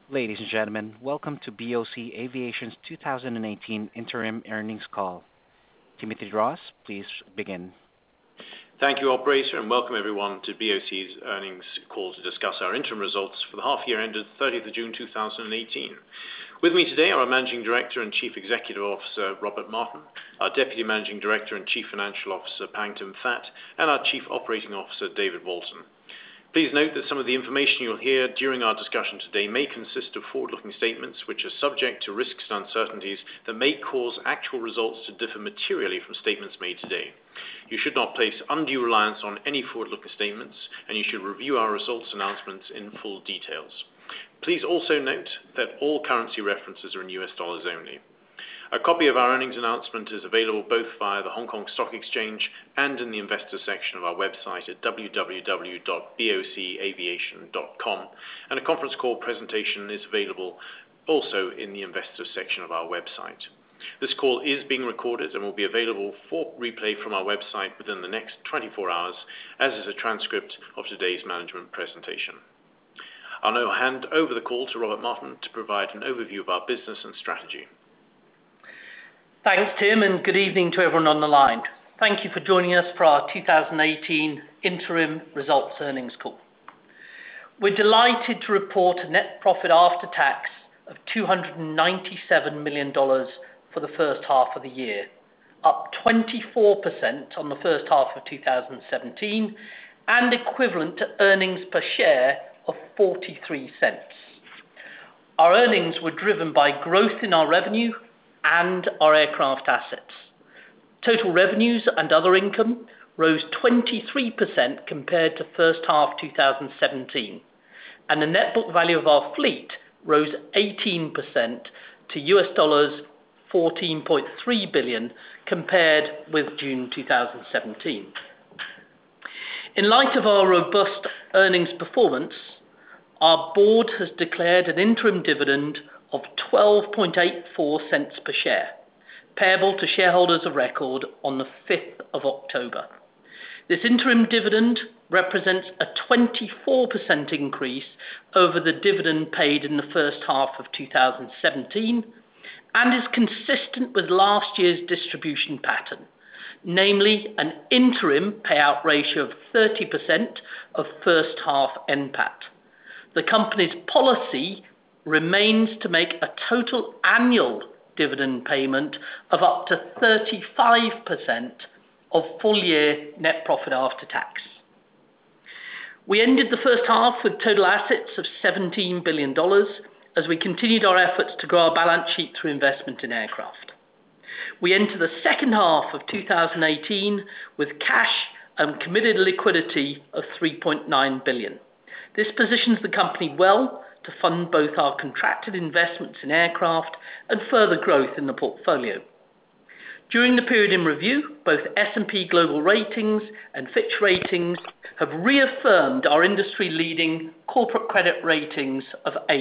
Ladies and gentlemen, welcome to BOC Aviation's 2018 interim earnings call. Timothy Ross, please begin. Thank you, operator, and welcome everyone to BOC's earnings call to discuss our interim results for the half year ended 30th of June 2018. With me today are our Managing Director and Chief Executive Officer, Robert Martin, our Deputy Managing Director and Chief Financial Officer, Pankaj Phat, and our Chief Operating Officer, David Walton. Please note that some of the information you'll hear during our discussion today may consist of forward-looking statements which are subject to risks and uncertainties that may cause actual results to differ materially from statements made today. You should not place undue reliance on any forward-looking statements, and you should review our results announcements in full details. Please also note that all currency references are in US dollars only. A copy of our earnings announcement is available both via the Hong Kong Stock Exchange and in the investors section of our website at www.bocaviation.com, and a conference call presentation is available also in the investors section of our website. This call is being recorded and will be available for replay from our website within the next 24 hours, as is a transcript of today's management presentation. I'll now hand over the call to Robert Martin to provide an overview of our business and strategy. Thanks, Tim, and good evening to everyone on the line. Thank you for joining us for our 2018 interim results earnings call. We're delighted to report a net profit after tax of $297 million for the first half of the year, up 24% on the first half of 2017, and equivalent to earnings per share of 43 cents. Our earnings were driven by growth in our revenue and our aircraft assets. Total revenues and other income rose 23% compared to first half 2017, and the net book value of our fleet rose 18% to US $14.3 billion compared with June 2017. In light of our robust earnings performance, our board has declared an interim dividend of 12.84 cents per share, payable to shareholders of record on the 5th of October. This interim dividend represents a 24% increase over the dividend paid in the first half of 2017 and is consistent with last year's distribution pattern, namely an interim payout ratio of 30% of first half NPAT. The company's policy remains to make a total annual dividend payment of up to 35% of full year net profit after tax. We ended the first half with total assets of $17 billion as we continued our efforts to grow our balance sheet through investment in aircraft. We enter the second half of 2018 with cash and committed liquidity of $3.9 billion. This positions the company well to fund both our contracted investments in aircraft and further growth in the portfolio. During the period in review, both S&P Global Ratings and Fitch Ratings have reaffirmed our industry-leading corporate credit ratings of A-.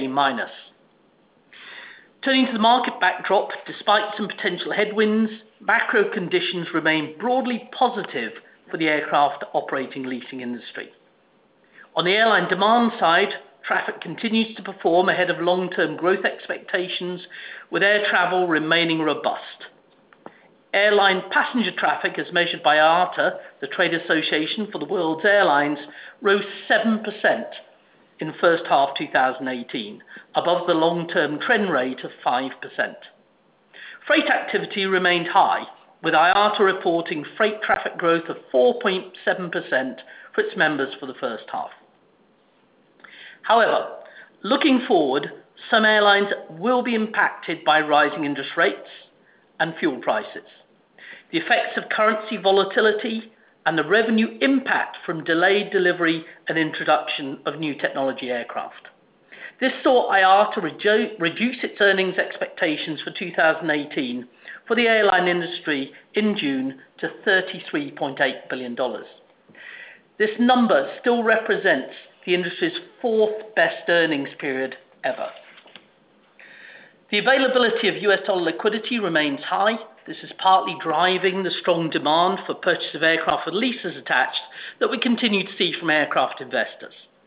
Turning to the market backdrop, despite some potential headwinds, macro conditions remain broadly positive for the aircraft operating leasing industry. On the airline demand side, traffic continues to perform ahead of long-term growth expectations, with air travel remaining robust. Airline passenger traffic, as measured by IATA, the trade association for the world's airlines, rose 7% in first half 2018, above the long-term trend rate of 5%. Freight activity remained high, with IATA reporting freight traffic growth of 4.7% for its members for the first half. However, looking forward, some airlines will be impacted by rising interest rates and fuel prices, the effects of currency volatility, and the revenue impact from delayed delivery and introduction of new technology aircraft. This saw IATA reduce its earnings expectations for 2018 for the airline industry in June to $33.8 billion. This number still represents the industry's fourth best earnings period ever. The availability of US dollar liquidity remains high. This is partly driving the strong demand for purchase of aircraft with leases attached that we continue to see from aircraft investors.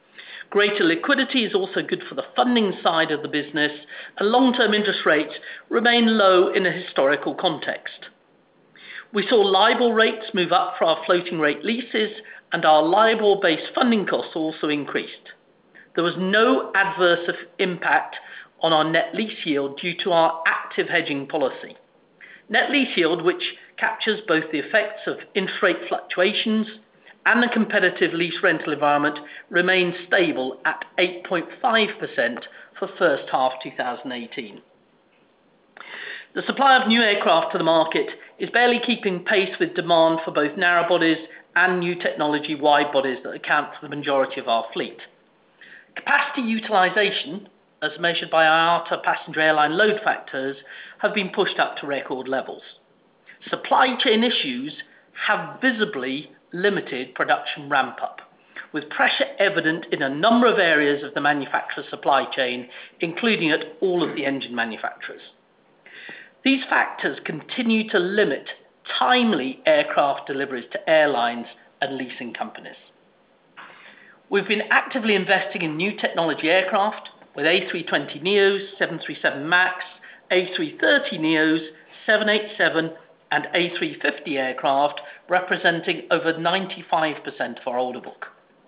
Greater liquidity is also good for the funding side of the business, and long-term interest rates remain low in a historical context. We saw LIBOR rates move up for our floating rate leases, and our LIBOR-based funding costs also increased. There was no adverse impact on our net lease yield due to our active hedging policy. Net lease yield, which captures both the effects of interest rate fluctuations and the competitive lease rental environment, remains stable at 8.5% for first half 2018. The supply of new aircraft to the market is barely keeping pace with demand for both narrow bodies and new technology wide bodies that account for the majority of our fleet. Capacity utilization, as measured by IATA passenger airline load factors, have been pushed up to record levels. Supply chain issues have visibly limited production ramp-up, with pressure evident in a number of areas of the manufacturer supply chain, including at all of the engine manufacturers. These factors continue to limit timely aircraft deliveries to airlines and leasing companies. We've been actively investing in new technology aircraft with A320neos, 737 MAX, A330neos, 787 and A350 aircraft, representing over 95% of our order book.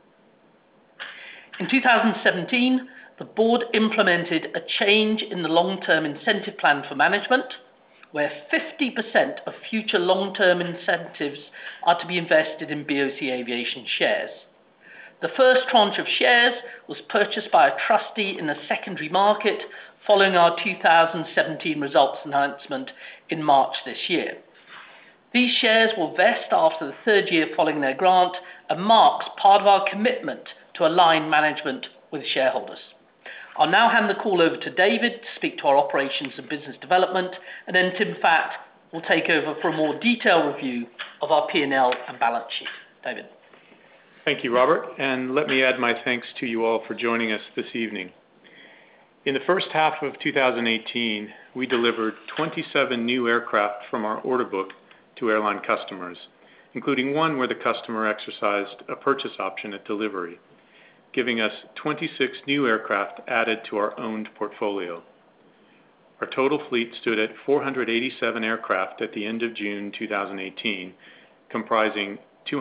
In 2017, the board implemented a change in the long-term incentive plan for management, where 50% of future long-term incentives are to be invested in BOC Aviation shares. The first tranche of shares was purchased by a trustee in the secondary market following our 2017 results announcement in March this year. These shares will vest after the third year following their grant and marks part of our commitment to align management with shareholders. I'll now hand the call over to David to speak to our operations and business development, and then Tim Fatt will take over for a more detailed review of our P&L and balance sheet. David. Thank you, Robert, and let me add my thanks to you all for joining us this evening. In the first half of 2018, we delivered 27 new aircraft from our order book to airline customers, including one where the customer exercised a purchase option at delivery, giving us 26 new aircraft added to our owned portfolio. Our total fleet stood at 487 aircraft at the end of June 2018, comprising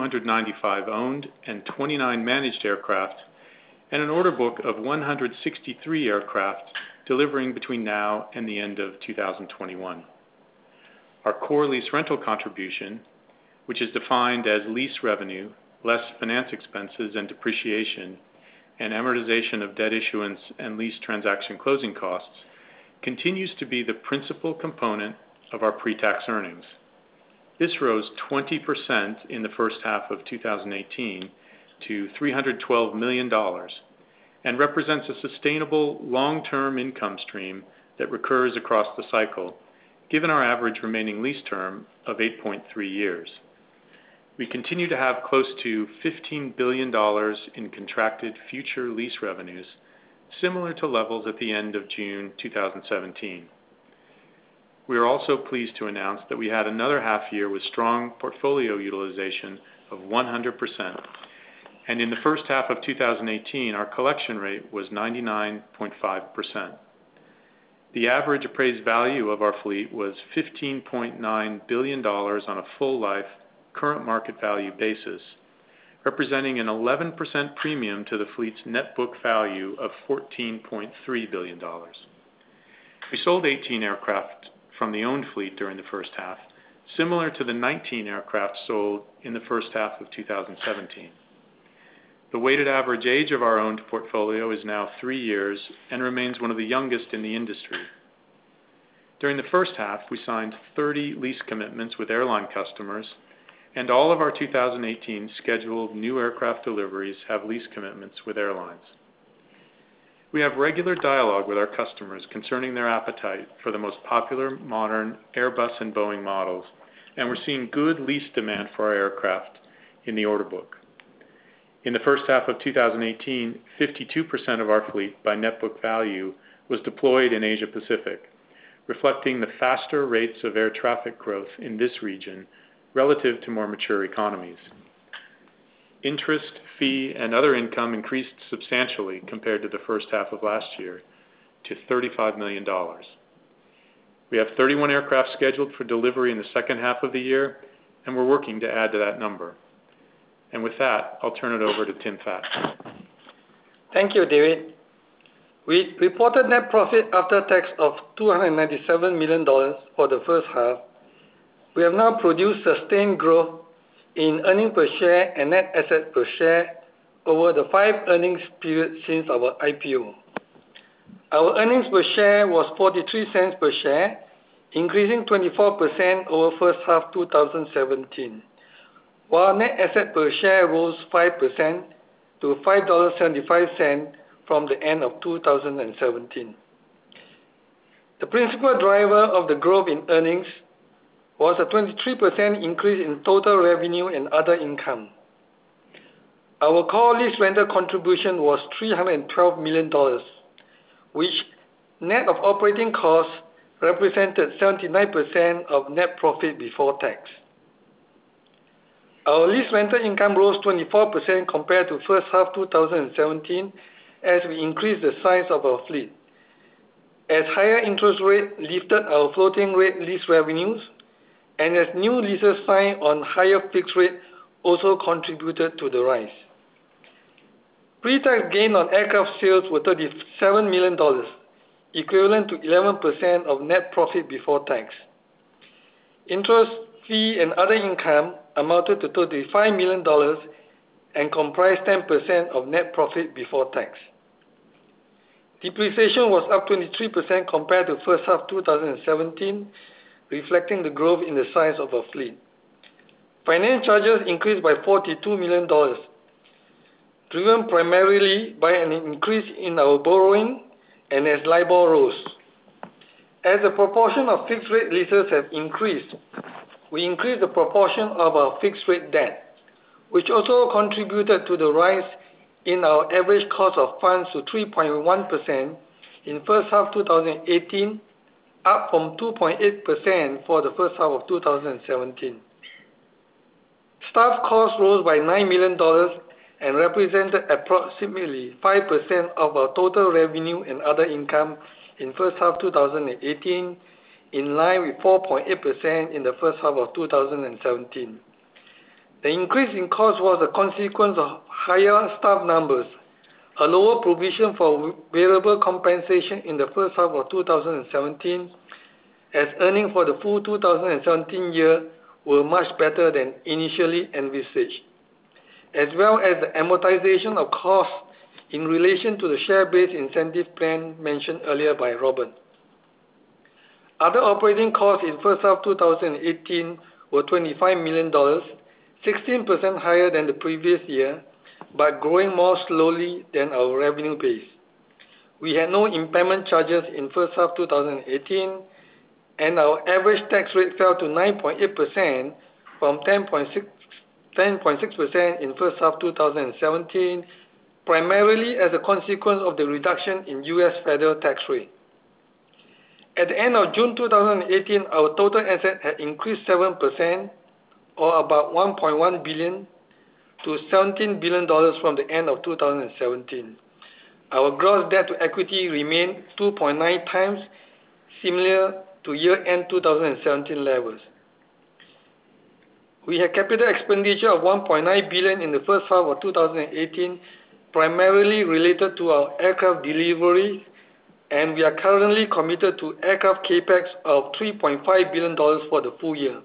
295 owned and 29 managed aircraft, and an order book of 163 aircraft delivering between now and the end of 2021. Our core lease rental contribution, which is defined as lease revenue, less finance expenses and depreciation, and amortization of debt issuance and lease transaction closing costs, continues to be the principal component of our pre-tax earnings. This rose 20% in the first half of 2018 to $312 million and represents a sustainable long-term income stream that recurs across the cycle, given our average remaining lease term of 8.3 years. We continue to have close to $15 billion in contracted future lease revenues, similar to levels at the end of June 2017. We are also pleased to announce that we had another half year with strong portfolio utilization of 100%, and in the first half of 2018, our collection rate was 99.5%. The average appraised value of our fleet was $15.9 billion on a full life current market value basis, representing an 11% premium to the fleet's net book value of $14.3 billion. We sold 18 aircraft from the owned fleet during the first half, similar to the 19 aircraft sold in the first half of 2017. The weighted average age of our owned portfolio is now 3 years and remains one of the youngest in the industry. During the first half, we signed 30 lease commitments with airline customers, and all of our 2018 scheduled new aircraft deliveries have lease commitments with airlines. We have regular dialogue with our customers concerning their appetite for the most popular modern Airbus and Boeing models, and we're seeing good lease demand for our aircraft in the order book. In the first half of 2018, 52% of our fleet by net book value was deployed in Asia Pacific, reflecting the faster rates of air traffic growth in this region relative to more mature economies. interest, fee, and other income increased substantially compared to the first half of last year to $35 million. We have 31 aircraft scheduled for delivery in the second half of the year, and we're working to add to that number. And with that, I'll turn it over to Tim Fat. Thank you, David. We reported net profit after tax of $297 million for the first half. We have now produced sustained growth in earnings per share and net assets per share over the 5 earnings periods since our IPO. Our earnings per share was 43 cents per share, increasing 24% over first half 2017, while net asset per share rose 5% to $5.75 from the end of 2017. The principal driver of the growth in earnings was a 23% increase in total revenue and other income. Our core lease rental contribution was $312 million, which, net of operating costs, represented 79% of net profit before tax. Our lease rental income rose 24% compared to first half 2017 as we increased the size of our fleet. As higher interest rate lifted our floating rate lease revenues, and as new leases signed on higher fixed rate also contributed to the rise. Pre-tax gain on aircraft sales were $37 million, equivalent to 11% of net profit before tax. Interest, fee, and other income amounted to $35 million and comprised 10% of net profit before tax. Depreciation was up 23% compared to first half 2017, reflecting the growth in the size of our fleet. Finance charges increased by $42 million, driven primarily by an increase in our borrowing and as LIBOR rose. As the proportion of fixed rate leases have increased, we increased the proportion of our fixed rate debt, which also contributed to the rise in our average cost of funds to 3.1% in first half 2018, up from 2.8% for the first half of 2017. Staff costs rose by $9 million and represented approximately 5% of our total revenue and other income in first half 2018, in line with 4.8% in the first half of 2017. The increase in cost was a consequence of higher staff numbers, a lower provision for variable compensation in the first half of 2017, as earnings for the full 2017 year were much better than initially envisaged, as well as the amortization of costs in relation to the share-based incentive plan mentioned earlier by Robert. Other operating costs in first half 2018 were $25 million, 16% higher than the previous year, but growing more slowly than our revenue base. We had no impairment charges in first half 2018, and our average tax rate fell to 9.8% from 10.6% in first half 2017, primarily as a consequence of the reduction in U.S. federal tax rate. At the end of June 2018, our total assets had increased 7%, or about $1.1 billion, to $17 billion from the end of 2017. Our gross debt to equity remained 2.9 times, similar to year-end 2017 levels. We had capital expenditure of $1.9 billion in the first half of 2018, primarily related to our aircraft delivery, and we are currently committed to aircraft capex of $3.5 billion for the full year.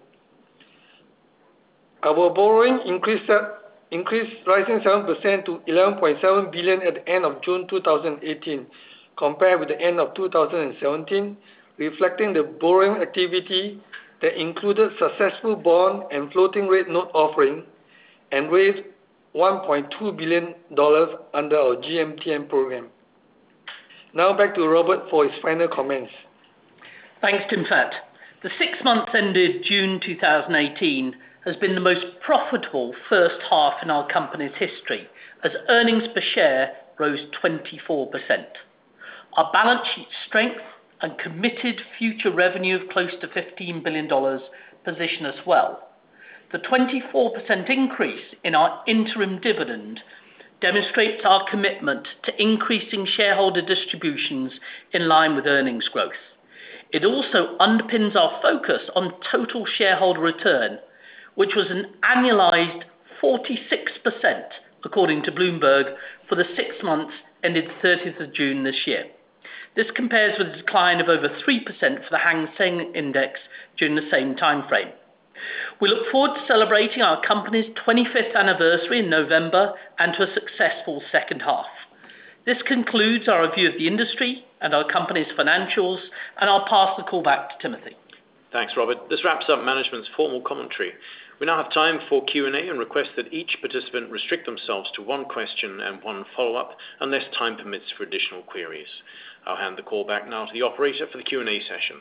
Our borrowing increased, rising 7% to $11.7 billion at the end of June 2018, compared with the end of 2017, reflecting the borrowing activity that included successful bond and floating rate note offering and raised $1.2 billion under our GMTN program. Now back to Robert for his final comments. Thanks, Tim Fat. The 6 months ended June 2018 has been the most profitable first half in our company's history, as earnings per share rose 24%. Our balance sheet strength and committed future revenue of close to $15 billion position us well. The 24% increase in our interim dividend demonstrates our commitment to increasing shareholder distributions in line with earnings growth. It also underpins our focus on total shareholder return, which was an annualized 46%, according to Bloomberg, for the 6 months ended 30th of June this year. This compares with a decline of over 3% for the Hang Seng Index during the same time frame. We look forward to celebrating our company's 25th anniversary in November and to a successful second half. This concludes our review of the industry and our company's financials, and I'll pass the call back to Timothy. Thanks, Robert. This wraps up management's formal commentary. We now have time for Q&A and request that each participant restrict themselves to one question and one follow-up, unless time permits for additional queries. I'll hand the call back now to the operator for the Q&A session.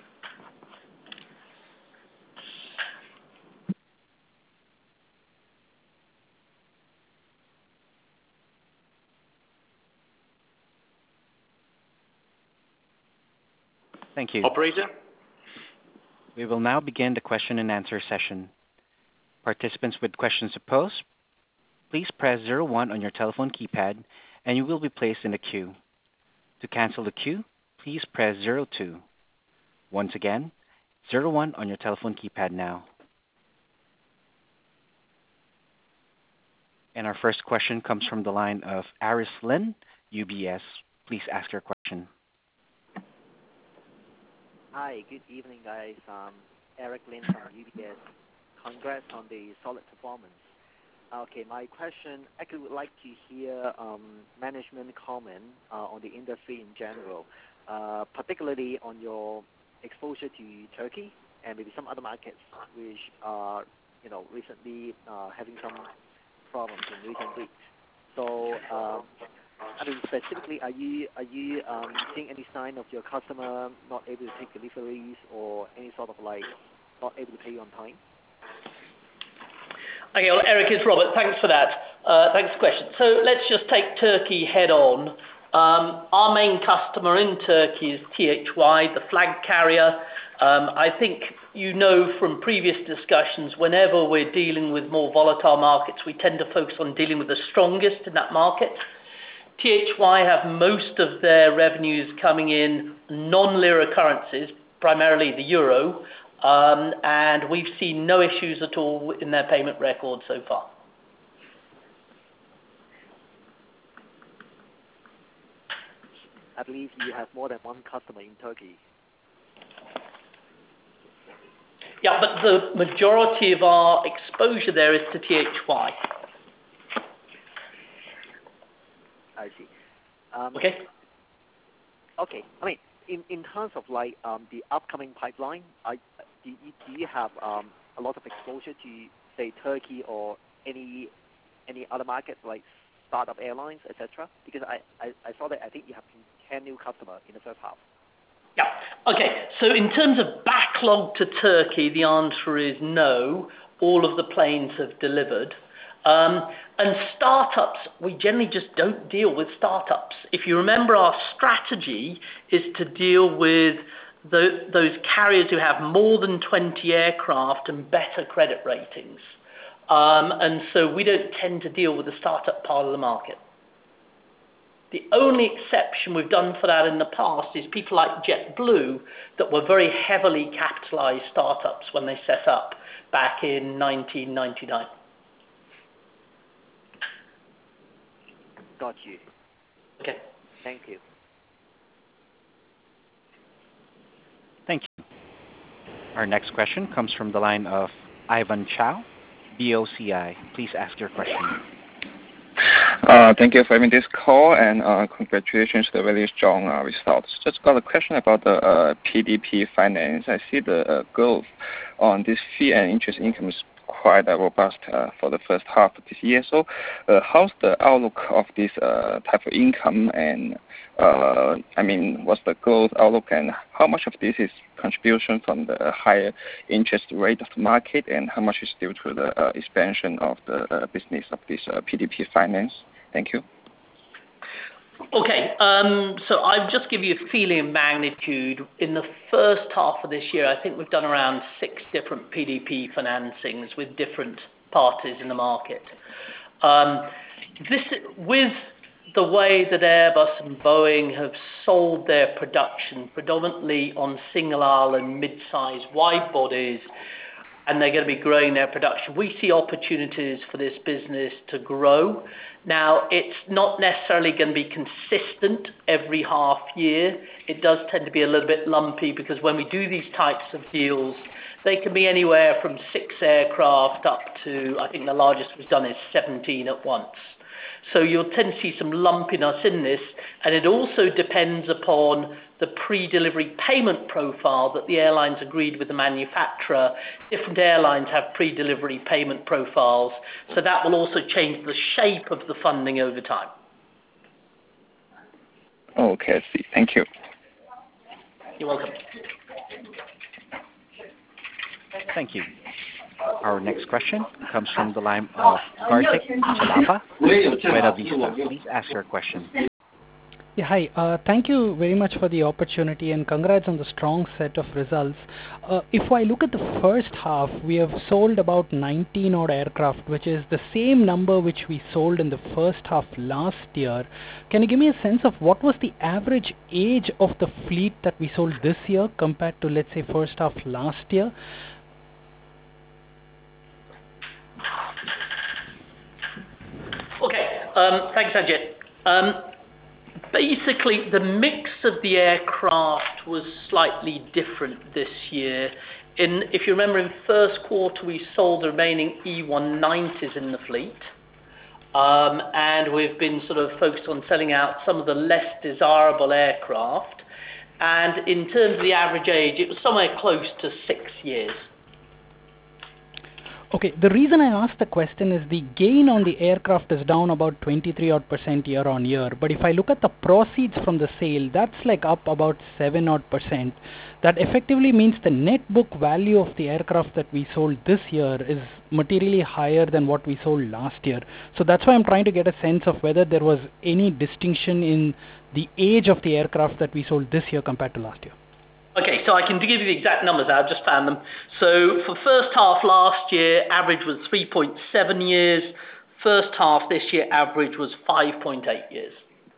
Thank you. Operator? We will now begin the question and answer session. Participants with questions to pose, please press 01 on your telephone keypad and you will be placed in a queue. To cancel the queue, please press 02. Once again, 01 on your telephone keypad now. And our first question comes from the line of Aris Lin, UBS. Please ask your question. Hi, good evening, guys. Eric Lin from UBS. Congrats on the solid performance. Okay, my question, I would like to hear management comment on the industry in general, particularly on your exposure to Turkey and maybe some other markets which are, recently having some problems in recent weeks. So, specifically, are you seeing any sign of your customer not able to take deliveries or any sort of not able to pay you on time? Okay, well, Eric, it's Robert. Thanks for that. Thanks for the question. So let's just take Turkey head on. Our main customer in Turkey is THY, the flag carrier. I think you know from previous discussions, whenever we're dealing with more volatile markets, we tend to focus on dealing with the strongest in that market. THY have most of their revenues coming in non-lira currencies, primarily the euro, and we've seen no issues at all in their payment record so far. I believe you have more than one customer in Turkey. Yeah, but the majority of our exposure there is to THY. I see. Okay. Okay. I mean, in terms of the upcoming pipeline, do you have a lot of exposure to, say, Turkey or any other markets like startup airlines, etc.? Because I saw that I think you have 10 new customers in the first half. Yeah. Okay. So in terms of backlog to Turkey, the answer is no. All of the planes have delivered. And startups, we generally just don't deal with startups. If you remember, our strategy is to deal with those carriers who have more than 20 aircraft and better credit ratings. And so we don't tend to deal with the startup part of the market. The only exception we've done for that in the past is people like JetBlue that were very heavily capitalized startups when they set up back in 1999. Got you. Okay. Thank you. Thank you. Our next question comes from the line of Ivan Chow, BOCI. Please ask your question. Thank you for having this call and congratulations to the very strong results. Just got a question about the PDP finance. I see the growth on this fee and interest income is quite robust for the first half of this year. So how's the outlook of this type of income and what's the growth outlook and how much of this is contribution from the higher interest rate of the market and how much is due to the expansion of the business of this PDP finance? Thank you. Okay, so I'll just give you a feeling of magnitude. In the first half of this year, I think we've done around 6 different PDP financings with different parties in the market. With the way that Airbus and Boeing have sold their production predominantly on single-aisle and mid-size wide bodies, and they're going to be growing their production, we see opportunities for this business to grow. Now, it's not necessarily going to be consistent every half year. It does tend to be a little bit lumpy because when we do these types of deals, they can be anywhere from 6 aircraft up to, I think the largest we've done is 17 at once. So you'll tend to see some lumpiness in this, and it also depends upon the pre-delivery payment profile that the airlines agreed with the manufacturer. Different airlines have pre-delivery payment profiles, so that will also change the shape of the funding over time. Okay, I see. Thank you. You're welcome. Thank you. Our next question comes from the line of Karthik Chellappa, Buena Vista. Please ask your question. Yeah, hi. Thank you very much for the opportunity and congrats on the strong set of results. If I look at the first half, we have sold about 19 odd aircraft, which is the same number which we sold in the first half last year. Can you give me a sense of what was the average age of the fleet that we sold this year compared to, let's say, first half last year? Okay, thanks, Ajit. Basically, the mix of the aircraft was slightly different this year. If you remember, in first quarter, we sold the remaining E190s in the fleet, and we've been sort of focused on selling out some of the less desirable aircraft. And in terms of the average age, it was somewhere close to 6 years. Okay, the reason I asked the question is the gain on the aircraft is down about 23% year on year. But if I look at the proceeds from the sale, that's like up about 7%. That effectively means the net book value of the aircraft that we sold this year is materially higher than what we sold last year. So that's why I'm trying to get a sense of whether there was any distinction in the age of the aircraft that we sold this year compared to last year. Okay, so I can give you the exact numbers. I've just found them. So for first half last year, average was 3.7 years. First half this year, average was 5.8 years.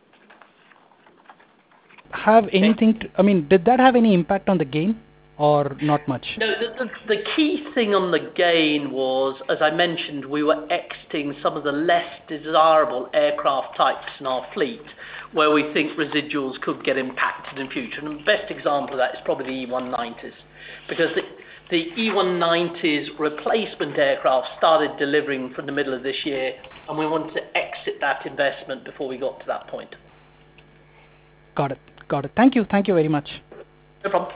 Did that have any impact on the gain or not much? No, the key thing on the gain was, as I mentioned, we were exiting some of the less desirable aircraft types in our fleet where we think residuals could get impacted in future. And the best example of that is probably the E190s, because the E190s replacement aircraft started delivering from the middle of this year, and we wanted to exit that investment before we got to that point. Got it. Thank you very much. No problem.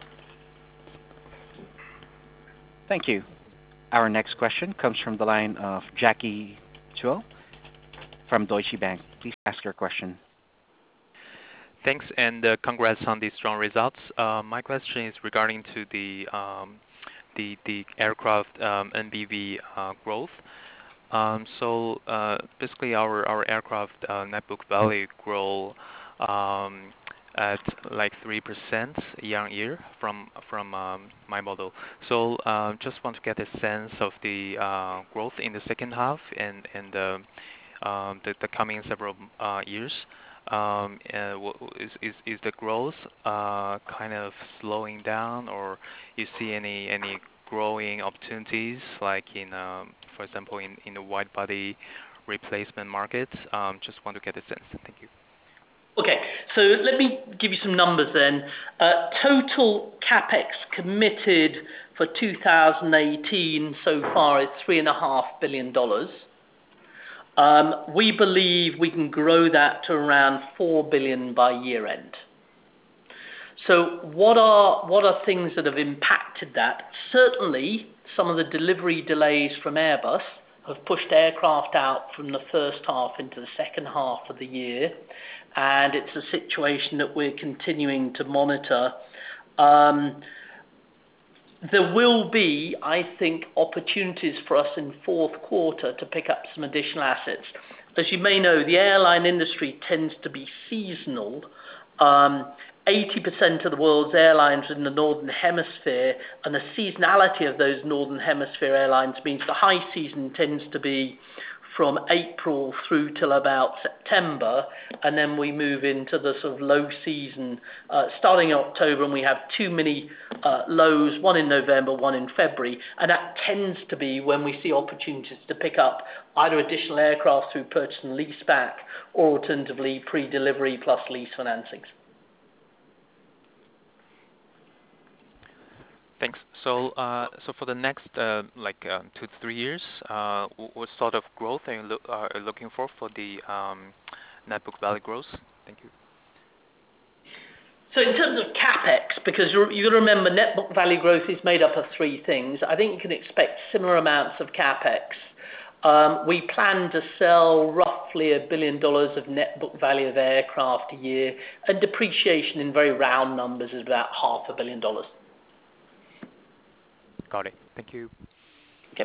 Thank you. Our next question comes from the line of Jackie Chuo from Deutsche Bank. Please ask your question. Thanks, and congrats on these strong results. My question is regarding to the aircraft NBV growth. So basically, our aircraft net book value grow at like 3% year on year from my model. So just want to get a sense of the growth in the second half and the coming several years. Is the growth kind of slowing down, or you see any growing opportunities like in, for example, in the wide body replacement market? Just want to get a sense. Thank you. Okay, so let me give you some numbers then. Total CapEx committed for 2018 so far is $3.5 billion. We believe we can grow that to around $4 billion by year end. So what are things that have impacted that? Certainly, some of the delivery delays from Airbus have pushed aircraft out from the first half into the second half of the year, and it's a situation that we're continuing to monitor. There will be, I think, opportunities for us in fourth quarter to pick up some additional assets. as you may know, the airline industry tends to be seasonal. 80% of the world's airlines are in the Northern Hemisphere, and the seasonality of those Northern Hemisphere airlines means the high season tends to be from April through till about September, and then we move into the sort of low season starting in October, and we have two mini lows, one in November, one in February, and that tends to be when we see opportunities to pick up either additional aircraft through purchase and lease back, or alternatively pre-delivery plus lease financings. Thanks. So for the next 2 to 3 years, what sort of growth are you looking for the net book value growth? Thank you. So in terms of capex, because you got to remember net book value growth is made up of three things. I think you can expect similar amounts of capex. We plan to sell roughly $1 billion of net book value of aircraft a year, and depreciation in very round numbers is about $500 million. Got it. Thank you. Okay.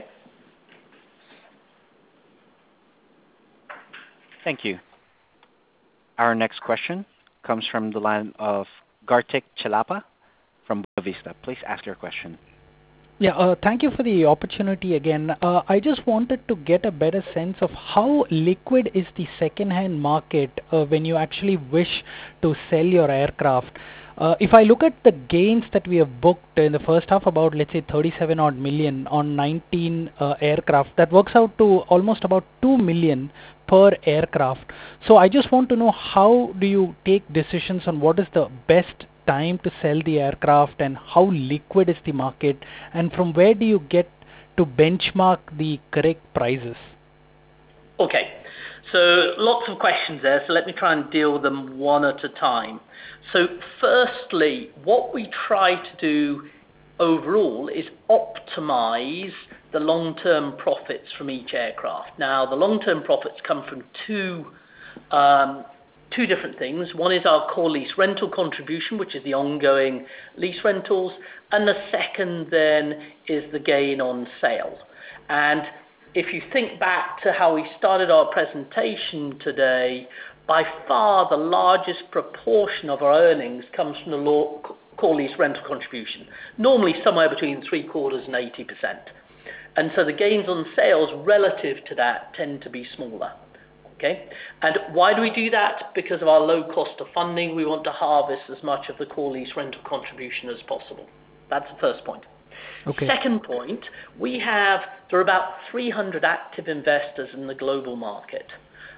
Thank you. Our next question comes from the line of Karthik Chellappa from Buena Vista. Please ask your question. Yeah, thank you for the opportunity again. I just wanted to get a better sense of how liquid is the second-hand market when you actually wish to sell your aircraft. If I look at the gains that we have booked in the first half, about, let's say, 37 odd million on 19 aircraft, that works out to almost about 2 million per aircraft. So I just want to know, how do you take decisions on what is the best time to sell the aircraft and how liquid is the market, and from where do you get to benchmark the correct prices? Okay, so lots of questions there, so let me try and deal with them one at a time. So firstly, what we try to do overall is optimize the long-term profits from each aircraft. Now, the long-term profits come from two different things. One is our core lease rental contribution, which is the ongoing lease rentals, and the second then is the gain on sale. And if you think back to how we started our presentation today, by far the largest proportion of our earnings comes from the core lease rental contribution, normally somewhere between 3/4 and 80%. And so the gains on sales relative to that tend to be smaller. Okay, and why do we do that? Because of our low cost of funding, we want to harvest as much of the core lease rental contribution as possible. That's the first point. Okay. Second point, there are about 300 active investors in the global market.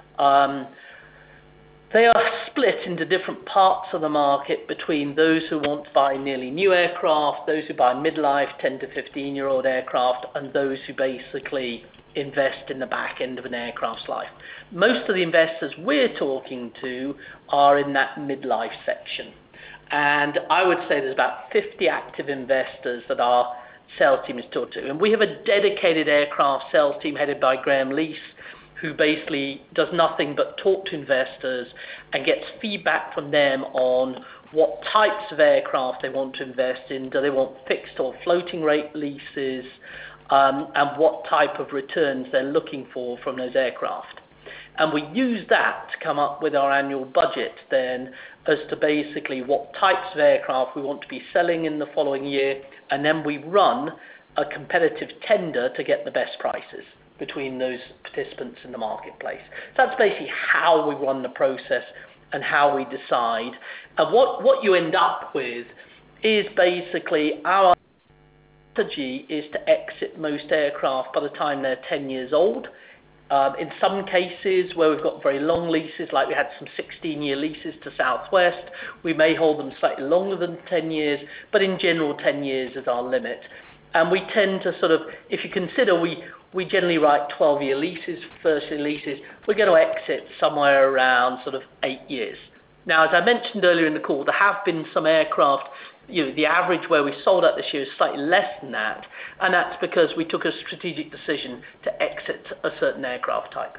They are split into different parts of the market between those who want to buy nearly new aircraft, those who buy midlife, 10 to 15-year-old aircraft, and those who basically invest in the back end of an aircraft's life. Most of the investors we're talking to are in that midlife section. And I would say there's about 50 active investors that our sales team is talking to. And we have a dedicated aircraft sales team headed by Graham Lease, who basically does nothing but talk to investors and gets feedback from them on what types of aircraft they want to invest in. Do they want fixed or floating rate leases? And what type of returns they're looking for from those aircraft. And we use that to come up with our annual budget then as to basically what types of aircraft we want to be selling in the following year, and then we run a competitive tender to get the best prices between those participants in the marketplace. So that's basically how we run the process and how we decide. And what you end up with is basically our strategy is to exit most aircraft by the time they're 10 years old. In some cases where we've got very long leases, like we had some 16-year leases to Southwest, we may hold them slightly longer than 10 years, but in general 10 years is our limit. And we tend to sort of, if you consider we generally write 12-year leases, first-year leases, we're going to exit somewhere around sort of 8 years. Now, as I mentioned earlier in the call, there have been some aircraft, the average where we sold out this year is slightly less than that, and that's because we took a strategic decision to exit a certain aircraft type.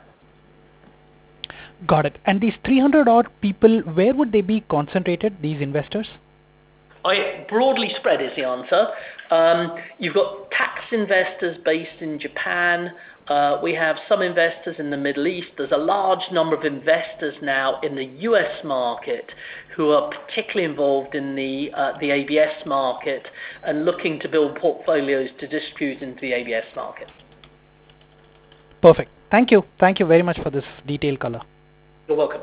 Got it. And these 300 odd people, where would they be concentrated, these investors? Broadly spread is the answer. You've got tax investors based in Japan. We have some investors in the Middle East. There's a large number of investors now in the US market who are particularly involved in the ABS market and looking to build portfolios to distribute into the ABS market. Perfect. Thank you. Thank you very much for this detailed color. You're welcome.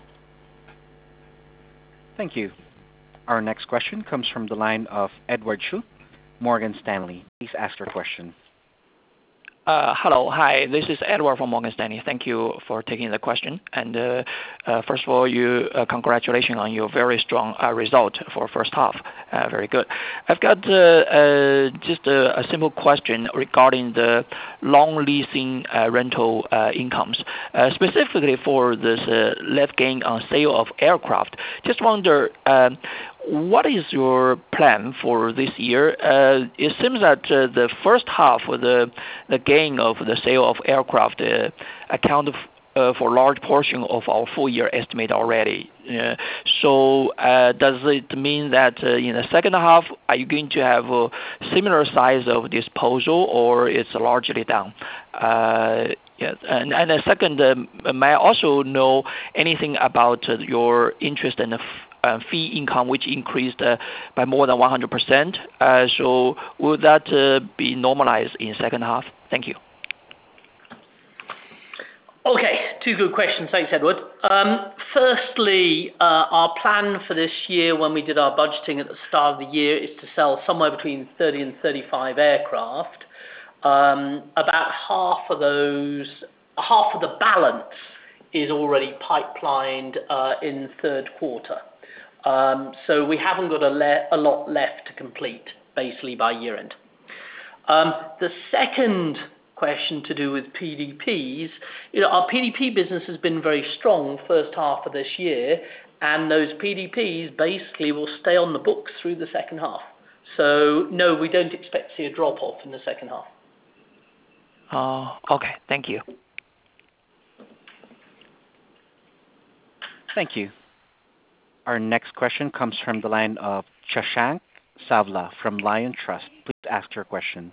Thank you. Our next question comes from the line of Edward Shu, Morgan Stanley. Please ask your question. Hello. Hi, this is Edward from Morgan Stanley. Thank you for taking the question. And first of all, congratulations on your very strong result for first half. Very good. I've got just a simple question regarding the long leasing rental incomes, specifically for this net gain on sale of aircraft. Just wonder, what is your plan for this year? It seems that the first half of the gain of the sale of aircraft accounted for a large portion of our full year estimate already. So does it mean that in the second half, are you going to have a similar size of disposal, or it's largely down? Yes. And the second, may I also know anything about your interest in the fee income, which increased by more than 100%. So will that be normalized in second half? Thank you. Okay, two good questions. Thanks, Edward. Firstly, our plan for this year when we did our budgeting at the start of the year is to sell somewhere between 30 and 35 aircraft. About half of the balance is already pipelined in third quarter. So we haven't got a lot left to complete, basically, by year end. The second question to do with PDPs, our PDP business has been very strong first half of this year, and those PDPs basically will stay on the books through the second half. So no, we don't expect to see a drop off in the second half. Okay, thank you. Thank you. Our next question comes from the line of Shashank Savla from Lion Trust. Please ask your question.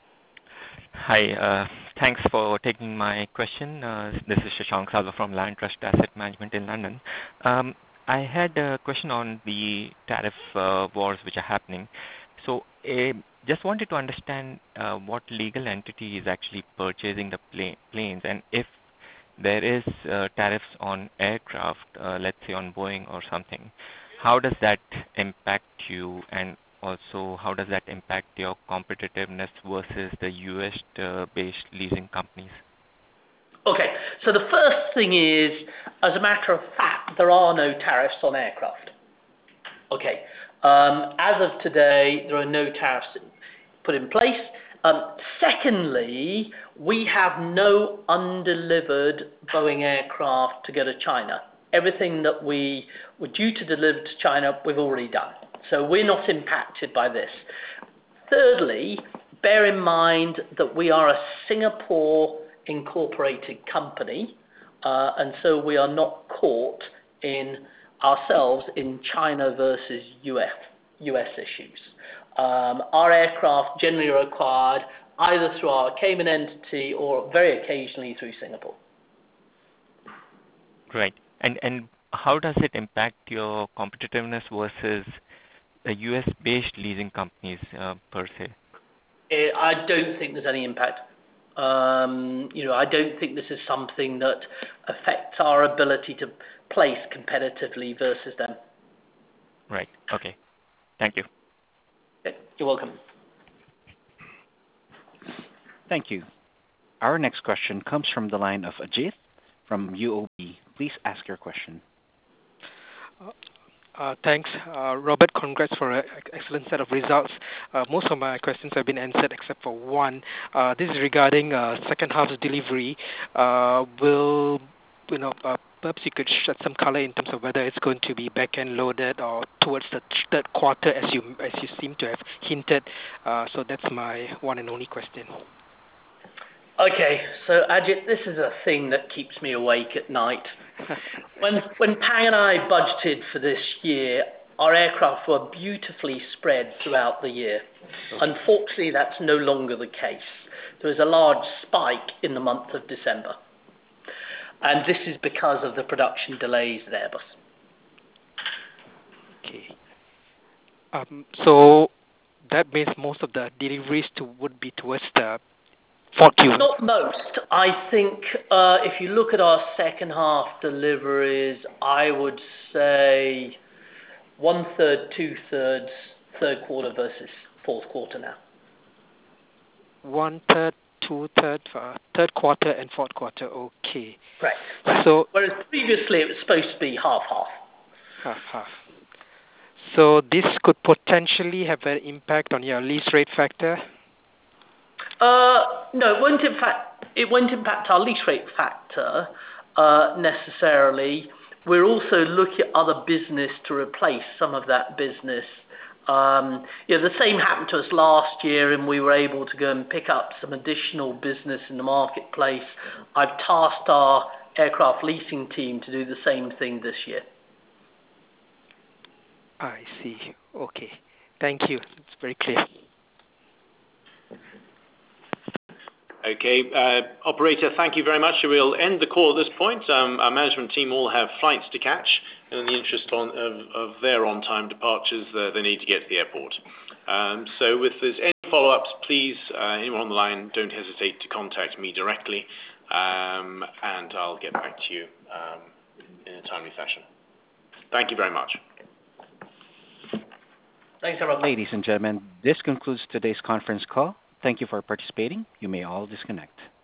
Hi, thanks for taking my question. This is Shashank Savla from Lion Trust Asset Management in London. I had a question on the tariff wars which are happening. So just wanted to understand what legal entity is actually purchasing the planes, and if there is tariffs on aircraft, let's say on Boeing or something, how does that impact you, and also how does that impact your competitiveness versus the US-based leasing companies? Okay, so the first thing is, as a matter of fact, there are no tariffs on aircraft. Okay, as of today, there are no tariffs put in place. Secondly, we have no undelivered Boeing aircraft to go to China. Everything that we were due to deliver to China, we've already done. So we're not impacted by this. Thirdly, bear in mind that we are a Singapore incorporated company, and so we are not caught in ourselves in China versus US issues. Our aircraft generally are acquired either through our Cayman entity or very occasionally through Singapore. Right. And how does it impact your competitiveness versus the US-based leasing companies per se? I don't think there's any impact. I don't think this is something that affects our ability to place competitively versus them. Right. Okay. Thank you. You're welcome. Thank you. Our next question comes from the line of Ajit from UOB. Please ask your question. Thanks, Robert. Congrats for an excellent set of results. Most of my questions have been answered except for one. This is regarding second half's delivery. Perhaps you could shed some color in terms of whether it's going to be back-end loaded or towards the third quarter, as you seem to have hinted. So that's my one and only question. Okay, so Ajit, this is a thing that keeps me awake at night. When Pang and I budgeted for this year, our aircraft were beautifully spread throughout the year. Unfortunately, that's no longer the case. There was a large spike in the month of December. And this is because of the production delays at Airbus. Okay. So that means most of the deliveries would be towards the 4Q. Not most. I think if you look at our second half deliveries, I would say 1/3, 2/3, third quarter versus fourth quarter now. 1/3, 2/3 for third quarter and fourth quarter. Okay. Right. So whereas previously it was supposed to be half-half. Half-half. So this could potentially have an impact on your lease rate factor? No, it won't impact our lease rate factor necessarily. We're also looking at other business to replace some of that business. The same happened to us last year, and we were able to go and pick up some additional business in the marketplace. I've tasked our aircraft leasing team to do the same thing this year. I see. Okay. Thank you. It's very clear. Okay, operator, thank you very much. We'll end the call at this point. Our management team all have flights to catch, and in the interest of their on-time departures, they need to get to the airport. So if there's any follow-ups, please, anyone on the line, don't hesitate to contact me directly, and I'll get back to you in a timely fashion. Thank you very much. Thanks, everyone. Ladies and gentlemen, this concludes today's conference call. Thank you for participating. You may all disconnect.